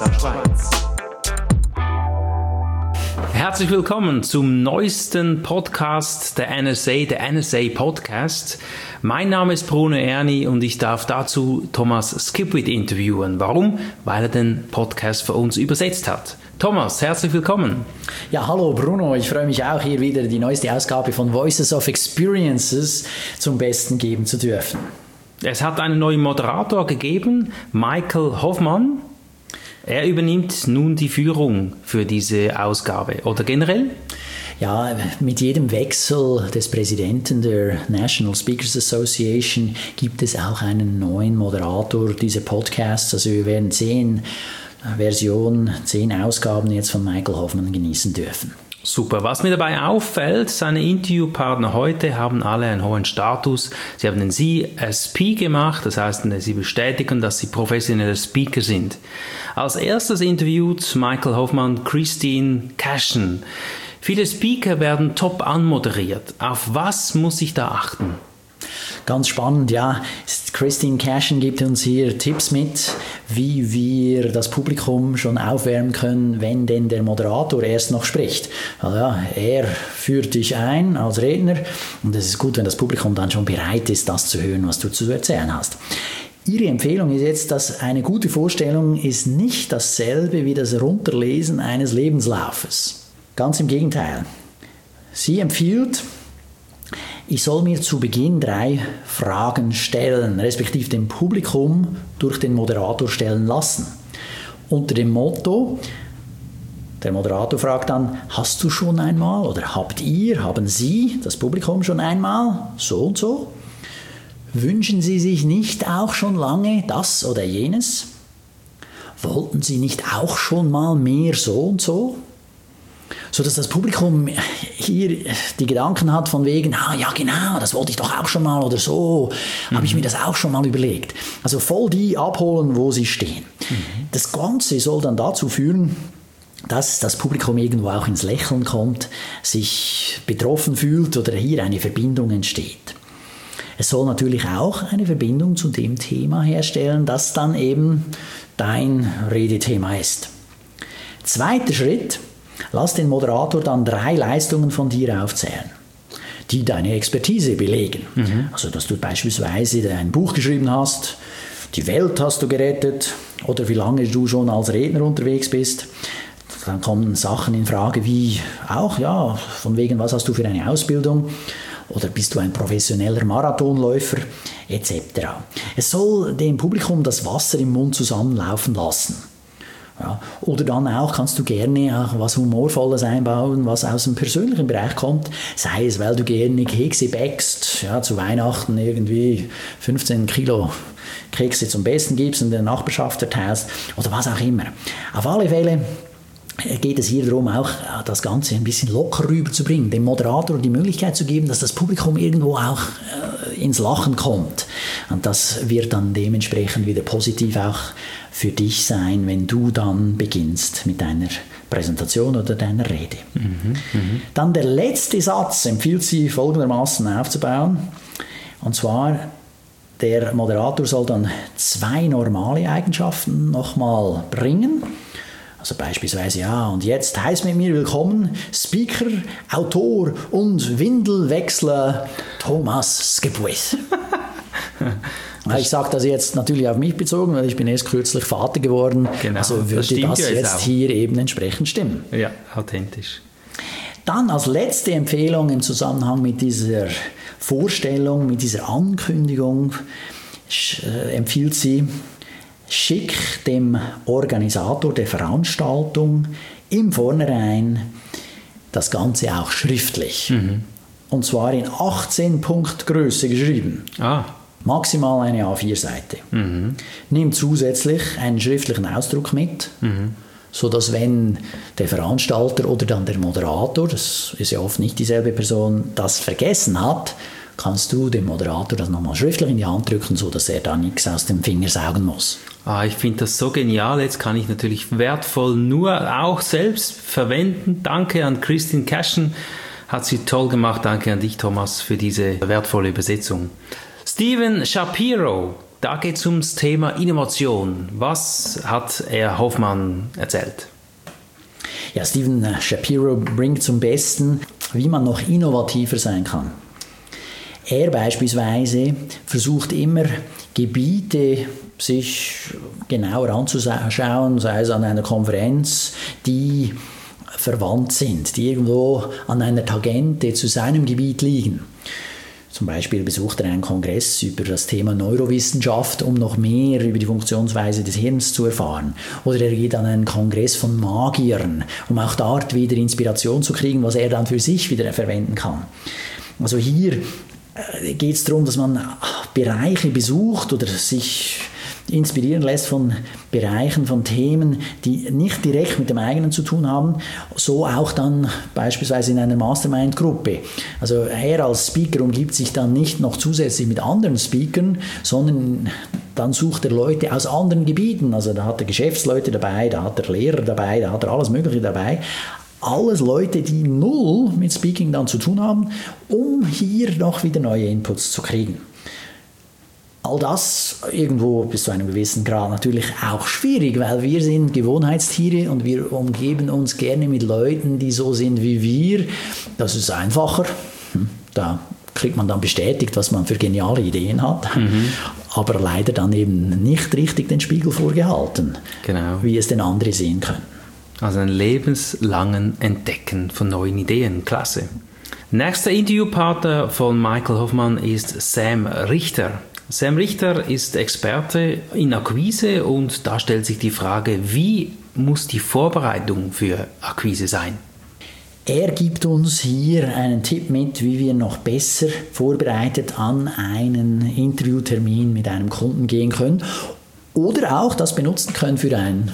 SA Schweiz. Herzlich willkommen zum neuesten Podcast der NSA Podcast. Mein Name ist Bruno Erni und ich darf dazu Thomas Skipwith interviewen. Warum? Weil er den Podcast für uns übersetzt hat. Thomas, herzlich willkommen. Ja, hallo Bruno, ich freue mich auch, hier wieder die neueste Ausgabe von Voices of Experiences zum Besten geben zu dürfen. Es hat einen neuen Moderator gegeben, Michael Hoffmann. Er übernimmt nun die Führung für diese Ausgabe, oder generell? Ja, mit jedem Wechsel des Präsidenten der National Speakers Association gibt es auch einen neuen Moderator dieser Podcasts. Also wir werden 10 Ausgaben jetzt von Michael Hoffmann genießen dürfen. Super. Was mir dabei auffällt, seine Interviewpartner heute haben alle einen hohen Status. Sie haben den CSP gemacht, das heißt, sie bestätigen, dass sie professionelle Speaker sind. Als erstes interviewt Michael Hoffmann Christine Cashen. Viele Speaker werden top anmoderiert. Auf was muss ich da achten? Ganz spannend, ja. Christine Cashen gibt uns hier Tipps mit, wie wir das Publikum schon aufwärmen können, wenn denn der Moderator erst noch spricht. Also ja, er führt dich ein als Redner und es ist gut, wenn das Publikum dann schon bereit ist, das zu hören, was du zu erzählen hast. Ihre Empfehlung ist jetzt, dass eine gute Vorstellung ist nicht dasselbe wie das Runterlesen eines Lebenslaufes. Ganz im Gegenteil. Sie empfiehlt, ich soll mir zu Beginn 3 Fragen stellen, respektive dem Publikum durch den Moderator stellen lassen. Unter dem Motto, der Moderator fragt dann, hast du schon einmal oder haben Sie, das Publikum schon einmal, so und so? Wünschen Sie sich nicht auch schon lange das oder jenes? Wollten Sie nicht auch schon mal mehr so und so? Sodass das Publikum hier die Gedanken hat von wegen, ja genau, das wollte ich doch auch schon mal oder so, habe ich mir das auch schon mal überlegt. Also voll die abholen, wo sie stehen. Das Ganze soll dann dazu führen, dass das Publikum irgendwo auch ins Lächeln kommt, sich betroffen fühlt oder hier eine Verbindung entsteht. Es soll natürlich auch eine Verbindung zu dem Thema herstellen, das dann eben dein Redethema ist. Zweiter Schritt: Lass den Moderator dann 3 Leistungen von dir aufzählen, die deine Expertise belegen. Also, dass du beispielsweise ein Buch geschrieben hast, die Welt hast du gerettet oder wie lange du schon als Redner unterwegs bist. Dann kommen Sachen in Frage wie auch, ja, von wegen, was hast du für eine Ausbildung? Oder bist du ein professioneller Marathonläufer? Etc. Es soll dem Publikum das Wasser im Mund zusammenlaufen lassen. Ja, oder dann auch kannst du gerne auch was Humorvolles einbauen, was aus dem persönlichen Bereich kommt, sei es, weil du gerne Kekse backst, ja, zu Weihnachten irgendwie 15 Kilo Kekse zum Besten gibst und in der Nachbarschaft verteilst oder was auch immer. Auf alle Fälle geht es hier darum, auch das Ganze ein bisschen locker rüberzubringen, dem Moderator die Möglichkeit zu geben, dass das Publikum irgendwo auch ins Lachen kommt. Und das wird dann dementsprechend wieder positiv auch für dich sein, wenn du dann beginnst mit deiner Präsentation oder deiner Rede. Dann der letzte Satz empfiehlt sie folgendermaßen aufzubauen. Und zwar, der Moderator soll dann 2 normale Eigenschaften nochmal bringen. Also beispielsweise, ja, und jetzt heißt mit mir willkommen Speaker, Autor und Windelwechsler Thomas Skipwith. Ich sage das jetzt natürlich auf mich bezogen, weil ich bin erst kürzlich Vater geworden. Genau, also würde das jetzt hier eben entsprechend stimmen. Ja, authentisch. Dann als letzte Empfehlung im Zusammenhang mit dieser Vorstellung, mit dieser Ankündigung, empfiehlt sie, schick dem Organisator der Veranstaltung im Vornherein das Ganze auch schriftlich. Und zwar in 18 Punktgröße geschrieben. Maximal eine A4-Seite. Nimm zusätzlich einen schriftlichen Ausdruck mit, sodass wenn der Veranstalter oder dann der Moderator, das ist ja oft nicht dieselbe Person, das vergessen hat, kannst du dem Moderator das nochmal schriftlich in die Hand drücken, sodass er da nichts aus dem Finger saugen muss. Ich finde das so genial. Jetzt kann ich natürlich wertvoll nur auch selbst verwenden. Danke an Christine Cashen. Hat sie toll gemacht. Danke an dich, Thomas, für diese wertvolle Übersetzung. Steven Shapiro Da geht es ums Thema Innovation. Was hat Herr Hoffmann erzählt? Ja, Steven Shapiro bringt zum Besten, wie man noch innovativer sein kann. Er beispielsweise versucht immer, Gebiete sich genauer anzuschauen, sei es an einer Konferenz, die verwandt sind, die irgendwo an einer Tangente zu seinem Gebiet liegen. Zum Beispiel besucht er einen Kongress über das Thema Neurowissenschaft, um noch mehr über die Funktionsweise des Hirns zu erfahren. Oder er geht an einen Kongress von Magiern, um auch dort wieder Inspiration zu kriegen, was er dann für sich wieder verwenden kann. Also hier geht es darum, dass man Bereiche besucht oder sich inspirieren lässt von Bereichen, von Themen, die nicht direkt mit dem eigenen zu tun haben, so auch dann beispielsweise in einer Mastermind-Gruppe. Also er als Speaker umgibt sich dann nicht noch zusätzlich mit anderen Speakern, sondern dann sucht er Leute aus anderen Gebieten. Also da hat er Geschäftsleute dabei, da hat er Lehrer dabei, da hat er alles Mögliche dabei. Alles Leute, die null mit Speaking dann zu tun haben, um hier noch wieder neue Inputs zu kriegen. All das irgendwo bis zu einem gewissen Grad natürlich auch schwierig, weil wir sind Gewohnheitstiere und wir umgeben uns gerne mit Leuten, die so sind wie wir. Das ist einfacher. Da kriegt man dann bestätigt, was man für geniale Ideen hat, aber leider dann eben nicht richtig den Spiegel vorgehalten, wie es denn andere sehen können. Also ein lebenslangen Entdecken von neuen Ideen. Klasse. Nächster Interviewpartner von Michael Hoffmann ist Sam Richter. Sam Richter ist Experte in Akquise und da stellt sich die Frage, wie muss die Vorbereitung für Akquise sein? Er gibt uns hier einen Tipp mit, wie wir noch besser vorbereitet an einen Interviewtermin mit einem Kunden gehen können oder auch das benutzen können für einen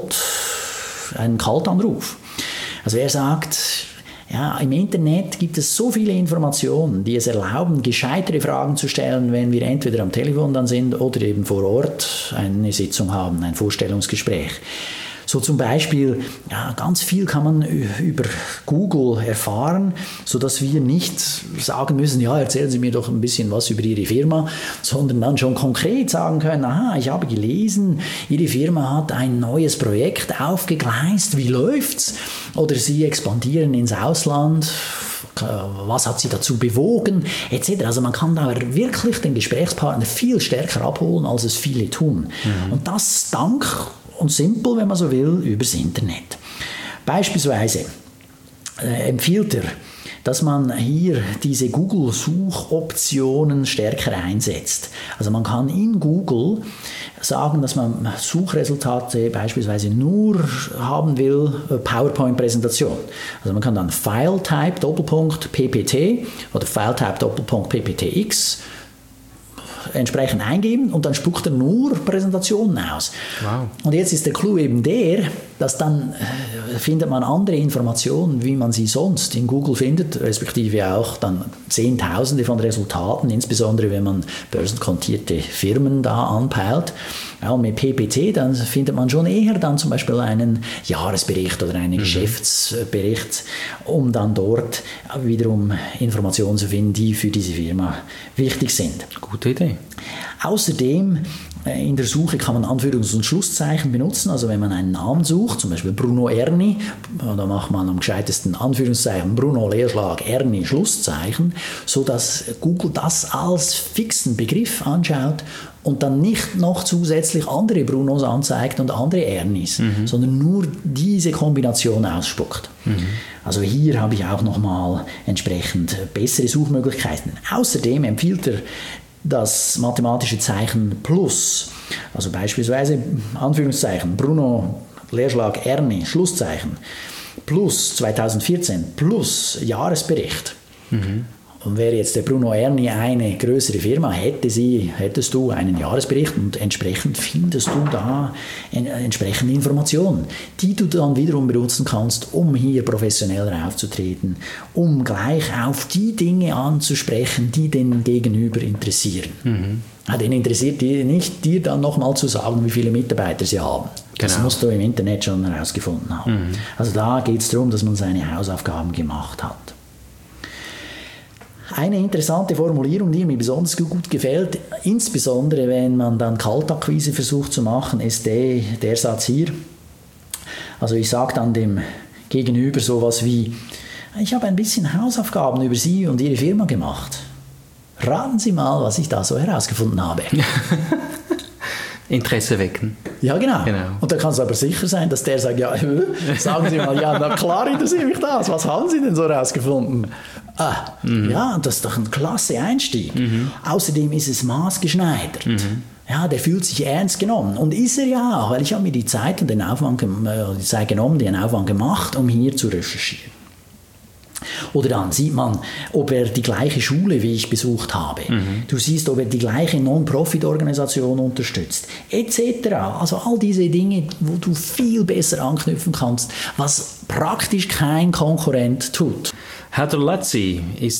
Kaltanruf. Also er sagt, ja, im Internet gibt es so viele Informationen, die es erlauben, gescheitere Fragen zu stellen, wenn wir entweder am Telefon dann sind oder eben vor Ort eine Sitzung haben, ein Vorstellungsgespräch. So zum Beispiel, ja, ganz viel kann man über Google erfahren, sodass wir nicht sagen müssen, ja, erzählen Sie mir doch ein bisschen was über Ihre Firma, sondern dann schon konkret sagen können, aha, ich habe gelesen, Ihre Firma hat ein neues Projekt aufgegleist, wie läuft's? Oder Sie expandieren ins Ausland, was hat Sie dazu bewogen, etc. Also man kann da wirklich den Gesprächspartner viel stärker abholen, als es viele tun. Und das dank und simpel, wenn man so will, übers Internet. Beispielsweise empfiehlt er, dass man hier diese Google-Suchoptionen stärker einsetzt. Also man kann in Google sagen, dass man Suchresultate beispielsweise nur haben will, PowerPoint-Präsentation. Also man kann dann FileType PPT oder FileType PPTX entsprechend eingeben und dann spuckt er nur Präsentationen aus. Wow. Und jetzt ist der Clou eben der, dass dann findet man andere Informationen, wie man sie sonst in Google findet, respektive auch dann Zehntausende von Resultaten, insbesondere wenn man börsenkontierte Firmen da anpeilt. Ja, und mit PPT, dann findet man schon eher dann zum Beispiel einen Jahresbericht oder einen Geschäftsbericht, um dann dort wiederum Informationen zu finden, die für diese Firma wichtig sind. Gute Idee. Außerdem in der Suche kann man Anführungs- und Schlusszeichen benutzen. Also wenn man einen Namen sucht, zum Beispiel Bruno Erni, da macht man am gescheitesten Anführungszeichen Bruno Leerschlag Erni Schlusszeichen, sodass Google das als fixen Begriff anschaut und dann nicht noch zusätzlich andere Brunos anzeigt und andere Ernis, sondern nur diese Kombination ausspuckt. Also hier habe ich auch nochmal entsprechend bessere Suchmöglichkeiten. Außerdem empfiehlt er das mathematische Zeichen Plus, also beispielsweise Anführungszeichen Bruno Leerschlag Erni Schlusszeichen plus 2014 plus Jahresbericht. Und wäre jetzt der Bruno Erni eine größere Firma, hättest du einen Jahresbericht und entsprechend findest du da entsprechende Informationen, die du dann wiederum benutzen kannst, um hier professioneller aufzutreten, um gleich auf die Dinge anzusprechen, die den Gegenüber interessieren. Den interessiert nicht, dir dann nochmal zu sagen, wie viele Mitarbeiter sie haben. Das musst du im Internet schon herausgefunden haben. Also da geht es darum, dass man seine Hausaufgaben gemacht hat. Eine interessante Formulierung, die mir besonders gut gefällt, insbesondere wenn man dann Kaltakquise versucht zu machen, ist der Satz hier. Also ich sage dann dem Gegenüber sowas wie, ich habe ein bisschen Hausaufgaben über Sie und Ihre Firma gemacht. Raten Sie mal, was ich da so herausgefunden habe. Interesse wecken. Ja, genau. Und da kannst du aber sicher sein, dass der sagt, ja, sagen Sie mal, ja, na klar interessiert mich das. Was haben Sie denn so herausgefunden? Ja, das ist doch ein klasse Einstieg. Außerdem ist es maßgeschneidert. Ja, der fühlt sich ernst genommen. Und ist er ja auch, weil ich habe mir die Zeit und die Zeit genommen, den Aufwand gemacht, um hier zu recherchieren. Oder dann sieht man, ob er die gleiche Schule wie ich besucht habe. Du siehst, ob er die gleiche Non-Profit-Organisation unterstützt, etc. Also all diese Dinge, wo du viel besser anknüpfen kannst, was praktisch kein Konkurrent tut. Heather Lutzy ist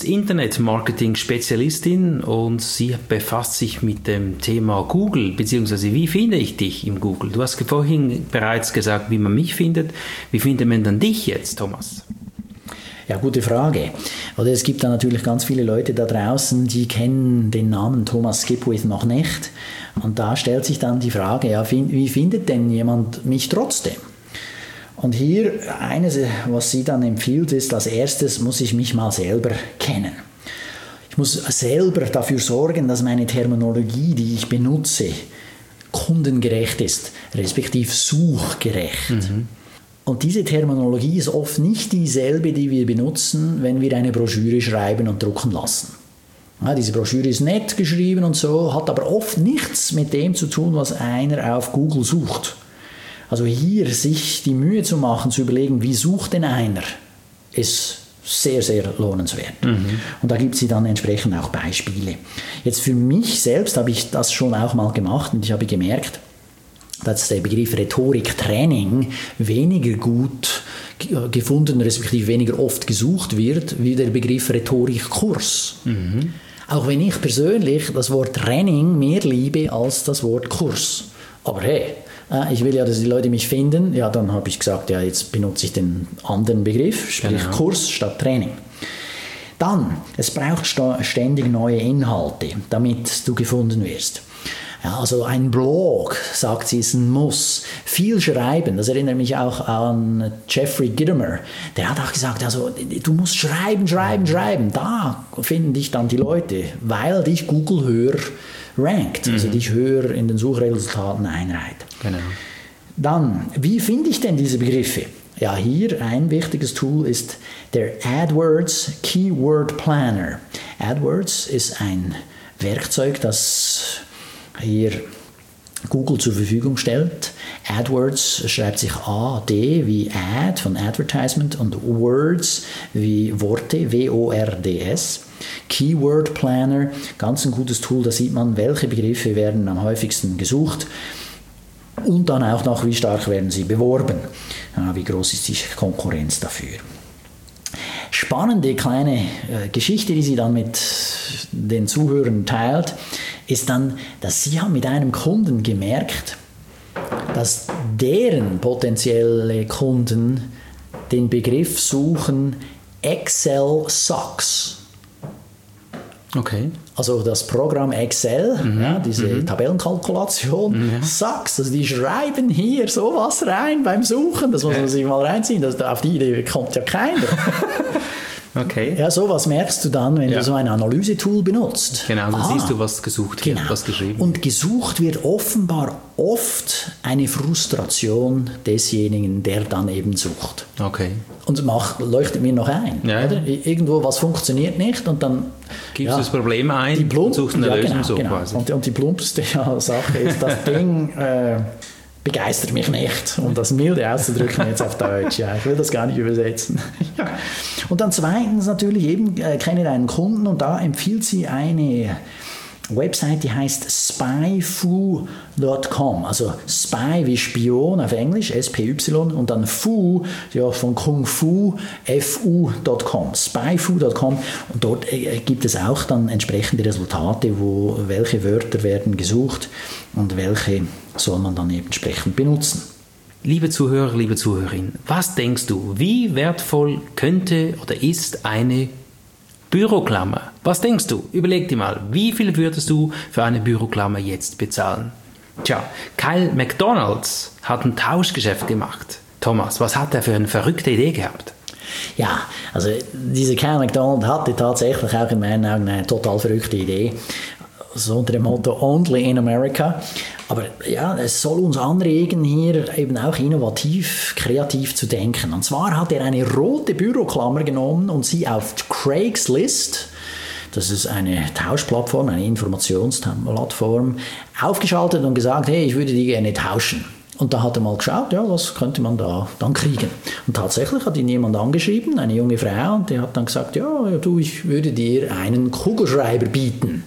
Internet-Marketing-Spezialistin und sie befasst sich mit dem Thema Google, beziehungsweise wie finde ich dich im Google? Du hast vorhin bereits gesagt, wie man mich findet. Wie findet man dann dich jetzt, Thomas? Ja, gute Frage. Oder es gibt da natürlich ganz viele Leute da draußen, die kennen den Namen Thomas Skipwith noch nicht. Und da stellt sich dann die Frage, ja, wie findet denn jemand mich trotzdem? Und hier eines, was sie dann empfiehlt, ist, als erstes muss ich mich mal selber kennen. Ich muss selber dafür sorgen, dass meine Terminologie, die ich benutze, kundengerecht ist, respektive suchgerecht. Und diese Terminologie ist oft nicht dieselbe, die wir benutzen, wenn wir eine Broschüre schreiben und drucken lassen. Ja, diese Broschüre ist nett geschrieben und so, hat aber oft nichts mit dem zu tun, was einer auf Google sucht. Also hier sich die Mühe zu machen, zu überlegen, wie sucht denn einer, ist sehr, sehr lohnenswert. Und da gibt sie dann entsprechend auch Beispiele. Jetzt für mich selbst habe ich das schon auch mal gemacht und ich habe gemerkt, dass der Begriff Rhetoriktraining weniger gut gefunden, respektive weniger oft gesucht wird, wie der Begriff Rhetorikkurs. Auch wenn ich persönlich das Wort Training mehr liebe als das Wort Kurs. Aber hey, ich will ja, dass die Leute mich finden. Ja, dann habe ich gesagt, ja, jetzt benutze ich den anderen Begriff, sprich Kurs statt Training. Dann, es braucht ständig neue Inhalte, damit du gefunden wirst. Ja, also ein Blog, sagt sie, ist ein Muss. Viel schreiben, das erinnert mich auch an Jeffrey Gitomer. Der hat auch gesagt, also, du musst schreiben. Da finden dich dann die Leute, weil dich Google höher rankt, also dich höher in den Suchresultaten einreiht. Genau. Dann, wie finde ich denn diese Begriffe? Ja, hier ein wichtiges Tool ist der AdWords Keyword Planner. AdWords ist ein Werkzeug, das hier Google zur Verfügung stellt. AdWords schreibt sich A-D wie Ad von Advertisement und Words wie Worte, W-O-R-D-S. Keyword Planner, ganz ein gutes Tool, da sieht man, welche Begriffe werden am häufigsten gesucht und dann auch noch, wie stark werden sie beworben, wie groß ist die Konkurrenz dafür. Spannende kleine Geschichte, die sie dann mit den Zuhörern teilt, ist dann, dass sie haben mit einem Kunden gemerkt, dass deren potenzielle Kunden den Begriff suchen Excel sucks. Okay. Also das Programm Excel, diese Tabellenkalkulation, sucks. Also die schreiben hier sowas rein beim Suchen, das muss man sich mal reinziehen. Auf die Idee kommt ja keiner. Okay. Ja, sowas merkst du dann, wenn du so ein Analysetool benutzt. Genau, dann siehst du, was gesucht wird, was geschrieben wird. Und gesucht wird offenbar oft eine Frustration desjenigen, der dann eben sucht. Okay. Und leuchtet mir noch ein. Ja. Oder? Irgendwo was funktioniert nicht und dann gibst du das Problem ein und suchst eine Lösung so quasi. Und die plumpste Sache ist, das Ding begeistert mich nicht, um das milde auszudrücken jetzt auf Deutsch. Ja, ich will das gar nicht übersetzen. Ja. Und dann zweitens natürlich eben, kenne einen Kunden und da empfiehlt sie eine Website, die heißt spyfu.com, also Spy wie Spion auf Englisch, S-P-Y und dann Fu, ja, von Kung Fu, Fu.com, spyfu.com und dort gibt es auch dann entsprechende Resultate, welche Wörter werden gesucht und welche soll man dann eben entsprechend benutzen. Liebe Zuhörer, liebe Zuhörerin, was denkst du, wie wertvoll könnte oder ist eine Büroklammer. Was denkst du? Überleg dir mal, wie viel würdest du für eine Büroklammer jetzt bezahlen? Tja, Kyle McDonalds hat ein Tauschgeschäft gemacht. Thomas, was hat er für eine verrückte Idee gehabt? Ja, also dieser Kyle McDonald hatte tatsächlich auch in meinen Augen eine total verrückte Idee. So unter dem Motto Only in America. Aber ja, es soll uns anregen, hier eben auch innovativ, kreativ zu denken. Und zwar hat er eine rote Büroklammer genommen und sie auf Craigslist, das ist eine Tauschplattform, eine Informationsplattform, aufgeschaltet und gesagt, hey, ich würde die gerne tauschen. Und da hat er mal geschaut, ja, was könnte man da dann kriegen. Und tatsächlich hat ihn jemand angeschrieben, eine junge Frau, und die hat dann gesagt, ja, du, ich würde dir einen Kugelschreiber bieten.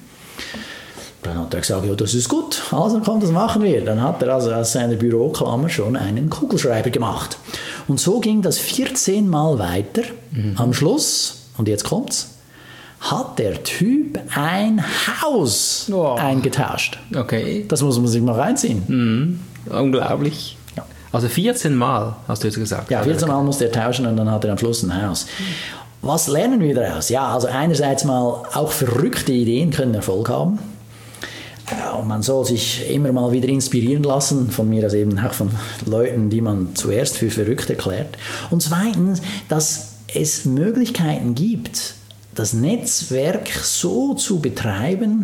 Dann hat er gesagt, ja, das ist gut, also komm, das machen wir. Dann hat er also aus seiner Büroklammer schon einen Kugelschreiber gemacht. Und so ging das 14 Mal weiter. Am Schluss, und jetzt kommt's, hat der Typ ein Haus eingetauscht. Okay. Das muss man sich mal reinziehen. Unglaublich. Ja. Also 14 Mal, hast du jetzt gesagt. Ja, 14 Mal musste er tauschen und dann hat er am Schluss ein Haus. Was lernen wir daraus? Ja, also einerseits mal, auch verrückte Ideen können Erfolg haben. Und man soll sich immer mal wieder inspirieren lassen, von mir aus eben auch von Leuten, die man zuerst für verrückt erklärt. Und zweitens, dass es Möglichkeiten gibt, das Netzwerk so zu betreiben,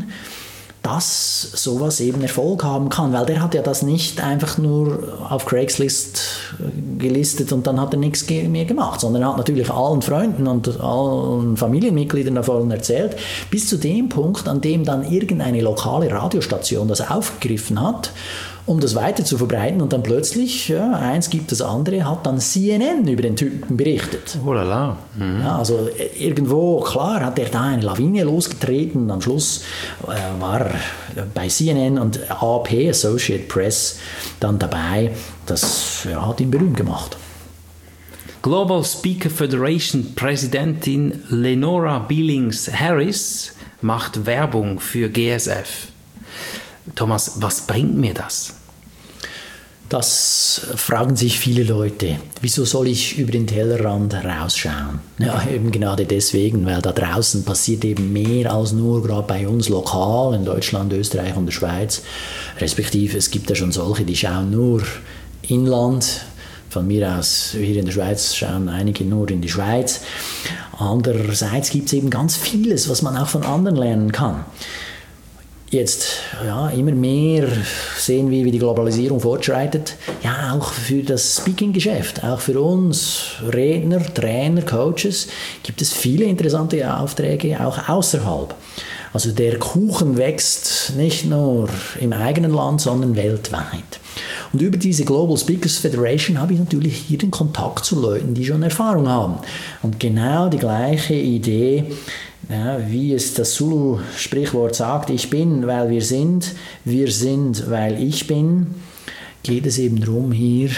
dass sowas eben Erfolg haben kann. Weil der hat ja das nicht einfach nur auf Craigslist gelistet und dann hat er nichts mehr gemacht, sondern er hat natürlich allen Freunden und allen Familienmitgliedern davon erzählt, bis zu dem Punkt, an dem dann irgendeine lokale Radiostation das aufgegriffen hat, um das weiter zu verbreiten und dann plötzlich, ja, eins gibt das andere, hat dann CNN über den Typen berichtet. Oh la la. Ja, also irgendwo, klar, hat er da eine Lawine losgetreten und am Schluss war er bei CNN und AP, Associated Press, dann dabei. Das hat ihn berühmt gemacht. Global Speaker Federation Präsidentin Lenora Billings Harris macht Werbung für GSF. Thomas, was bringt mir das? Das fragen sich viele Leute. Wieso soll ich über den Tellerrand rausschauen? Ja, eben gerade deswegen, weil da draußen passiert eben mehr als nur gerade bei uns lokal in Deutschland, Österreich und der Schweiz. Respektive es gibt ja schon solche, die schauen nur Inland. Von mir aus, hier in der Schweiz schauen einige nur in die Schweiz. Andererseits gibt es eben ganz vieles, was man auch von anderen lernen kann. Jetzt, ja, immer mehr sehen wir, wie die Globalisierung fortschreitet. Ja, auch für das Speaking-Geschäft, auch für uns Redner, Trainer, Coaches gibt es viele interessante Aufträge, auch außerhalb. Also der Kuchen wächst nicht nur im eigenen Land, sondern weltweit. Und über diese Global Speakers Federation habe ich natürlich hier den Kontakt zu Leuten, die schon Erfahrung haben. Und genau die gleiche Idee, ja, wie es das Zulu-Sprichwort sagt, ich bin, weil wir sind, weil ich bin, geht es eben darum, hier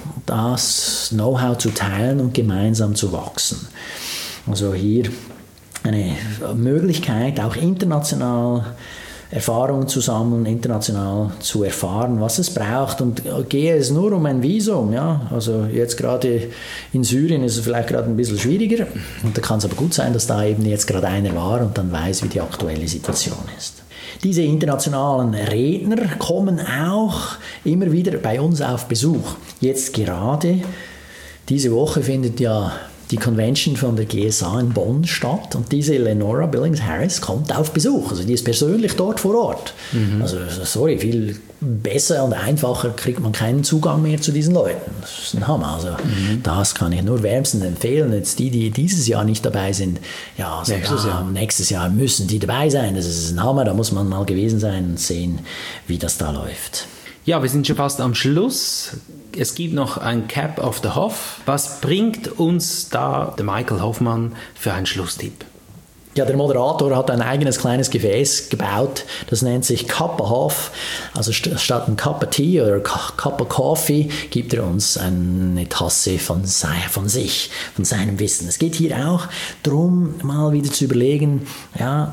das Know-how zu teilen und gemeinsam zu wachsen. Also hier eine Möglichkeit, auch international Erfahrungen zu sammeln, international zu erfahren, was es braucht. Und gehe es nur um ein Visum, ja, also jetzt gerade in Syrien ist es vielleicht gerade ein bisschen schwieriger und da kann es aber gut sein, dass da eben jetzt gerade einer war und dann weiß, wie die aktuelle Situation ist. Diese internationalen Redner kommen auch immer wieder bei uns auf Besuch. Jetzt gerade diese Woche findet ja die Convention von der GSA in Bonn statt und diese Lenora Billings Harris kommt auf Besuch. Also die ist persönlich dort vor Ort. Also sorry, viel besser und einfacher kriegt man keinen Zugang mehr zu diesen Leuten. Das ist ein Hammer. Also das kann ich nur wärmstens empfehlen. Jetzt die dieses Jahr nicht dabei sind, ja, also nächstes Jahr müssen die dabei sein. Das ist ein Hammer, da muss man mal gewesen sein und sehen, wie das da läuft. Ja, wir sind schon fast am Schluss. Es gibt noch ein Cap of the Hoff. Was bringt uns da der Michael Hoffmann für einen Schlusstipp? Ja, der Moderator hat ein eigenes kleines Gefäß gebaut, das nennt sich Cup of Hoff. Also statt ein Cup of Tea oder Cup of Coffee gibt er uns eine Tasse von sich, von seinem Wissen. Es geht hier auch darum, mal wieder zu überlegen, ja,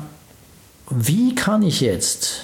wie kann ich jetzt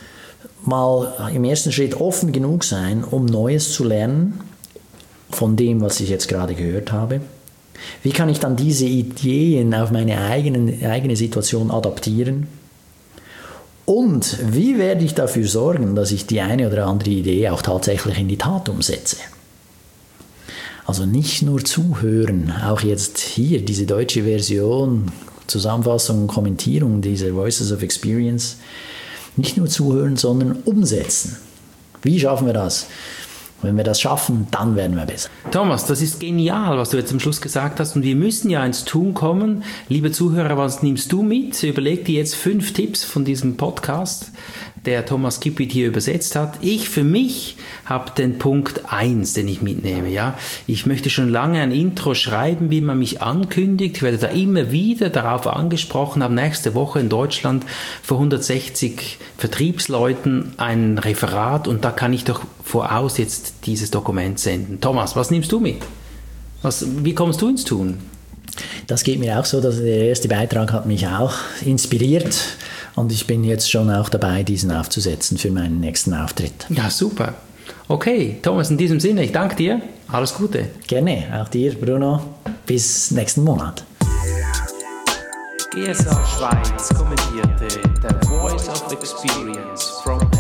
mal im ersten Schritt offen genug sein, um Neues zu lernen von dem, was ich jetzt gerade gehört habe. Wie kann ich dann diese Ideen auf meine eigene Situation adaptieren? Und wie werde ich dafür sorgen, dass ich die eine oder andere Idee auch tatsächlich in die Tat umsetze? Also nicht nur zuhören, auch jetzt hier diese deutsche Version, Zusammenfassung und Kommentierung dieser Voices of Experience, nicht nur zuhören, sondern umsetzen. Wie schaffen wir das? Wenn wir das schaffen, dann werden wir besser. Thomas, das ist genial, was du jetzt am Schluss gesagt hast. Und wir müssen ja ins Tun kommen. Liebe Zuhörer, was nimmst du mit? Überleg dir jetzt 5 Tipps von diesem Podcast, der Thomas Kipwith hier übersetzt hat. Ich für mich habe den Punkt 1, den ich mitnehme. Ja? Ich möchte schon lange ein Intro schreiben, wie man mich ankündigt. Ich werde da immer wieder darauf angesprochen, habe nächste Woche in Deutschland vor 160 Vertriebsleuten ein Referat und da kann ich doch voraus jetzt dieses Dokument senden. Thomas, was nimmst du mit? Wie kommst du ins Tun? Das geht mir auch so, dass der erste Beitrag hat mich auch inspiriert und ich bin jetzt schon auch dabei, diesen aufzusetzen für meinen nächsten Auftritt. Ja, super. Okay, Thomas, in diesem Sinne, ich danke dir. Alles Gute. Gerne, auch dir, Bruno. Bis nächsten Monat. GSA Schweiz kommentierte The Voice of Experience from